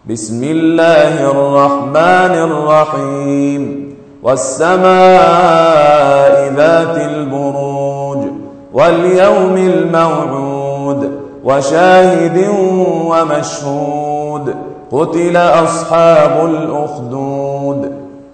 بسم الله الرحمن الرحيم والسماء ذات البروج واليوم الموعود وشاهد ومشهود قتل أصحاب الأخدود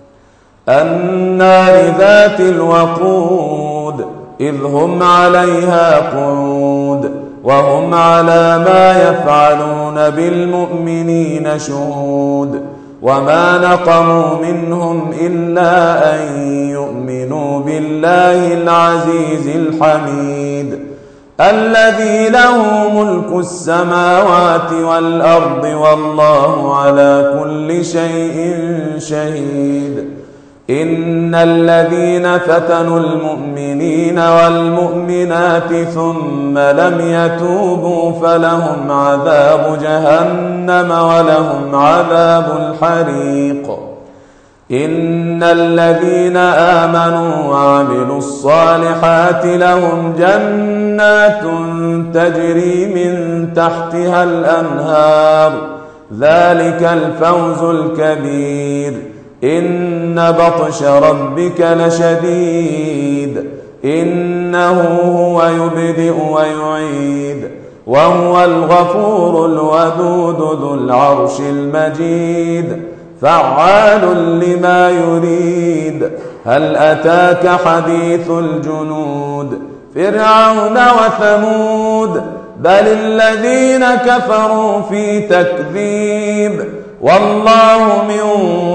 النار ذات الوقود إذ هم عليها قعود وهم على ما يفعلون بالمؤمنين شهود وما نقموا منهم إلا أن يؤمنوا بالله العزيز الحميد الذي له ملك السماوات والأرض والله على كل شيء شهيد إن الذين فتنوا المؤمنين والمؤمنات ثم لم يتوبوا فلهم عذاب جهنم ولهم عذاب الحريق إن الذين آمنوا وعملوا الصالحات لهم جنات تجري من تحتها الأنهار ذلك الفوز الكبير إن بطش ربك لشديد إنه هو يبدئ ويعيد وهو الغفور الودود ذو العرش المجيد فعال لما يريد هل أتاك حديث الجنود فرعون وثمود بل الذين كفروا في تكذيب والله من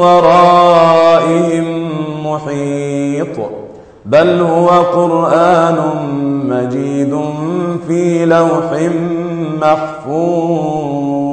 ورائهم محيط بل هو قرآن مجيد في لوح محفوظ.